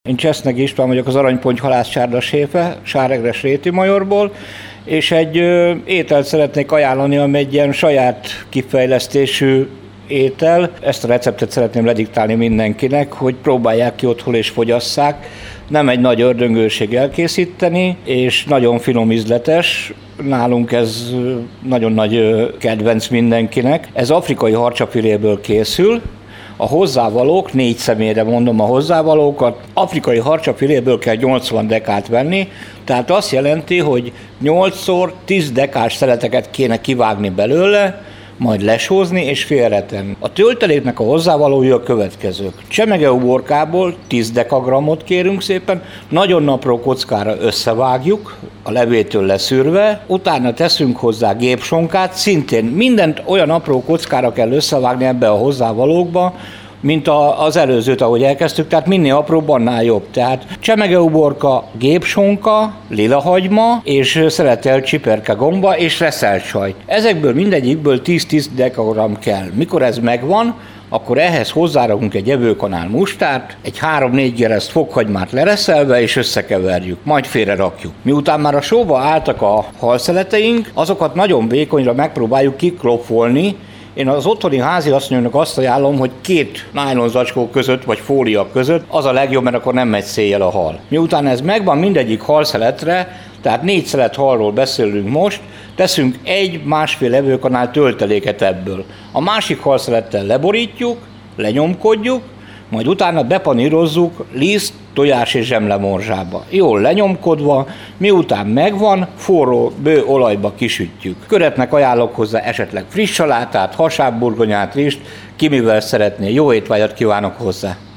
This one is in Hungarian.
Én Csesznek István vagyok, az Aranyponty halászcsárda séfe, Sáregres Réti Majorból, és egy ételt szeretnék ajánlani, ami egy ilyen saját kifejlesztésű étel. Ezt a receptet szeretném lediktálni mindenkinek, hogy próbálják ki otthon és fogyasszák. Nem egy nagy ördöngőség elkészíteni, és nagyon finom ízletes. Nálunk ez nagyon nagy kedvenc mindenkinek. Ez afrikai harcsafiléből készül. A hozzávalók, 4 személyre mondom a hozzávalókat, afrikai harcsafiléből kell 80 dekát venni, tehát azt jelenti, hogy 8x 10 dekás szeleteket kéne kivágni belőle, majd lesózni és félretenni. A tölteléknek a hozzávalói a következők. Csemegeuborkából 10 dekagrammot kérünk szépen, nagyon apró kockára összevágjuk, a levétől leszűrve, utána teszünk hozzá gépsonkát, szintén mindent olyan apró kockára kell összevágni ebbe a hozzávalókba, mint az előzőt, ahogy elkezdtük, tehát minél apróbb, annál jobb. Tehát csemegeuborka, gépsonka, lilahagyma és szeletelt csiperkegomba és reszelt sajt. Ezekből mindegyikből 10-10 dekagramm kell. Mikor ez megvan, akkor ehhez hozzárakunk egy evőkanál mustárt, egy 3-4 gereszt fokhagymát lereszelve és összekeverjük, majd félre rakjuk. Miután már a sóba álltak a halszeleteink, azokat nagyon vékonyra megpróbáljuk kiklopfolni. Én az otthoni háziasszonyoknak azt ajánlom, hogy 2 nájlonzacskó között vagy fólia között, az a legjobb, mert akkor nem megy széjjel a hal. Miután ez megvan mindegyik halszeletre, tehát 4 szelet halról beszélünk most, teszünk 1-1,5 evőkanál tölteléket ebből. A másik halszelettel leborítjuk, lenyomkodjuk, majd utána bepanírozzuk liszt, tojás és zsemlemorzsába. Jól lenyomkodva, miután megvan, forró bő olajba kisütjük. Köretnek ajánlok hozzá esetleg friss salátát, hasábburgonyát, rist, ki mivel szeretné. Jó étvágyat kívánok hozzá!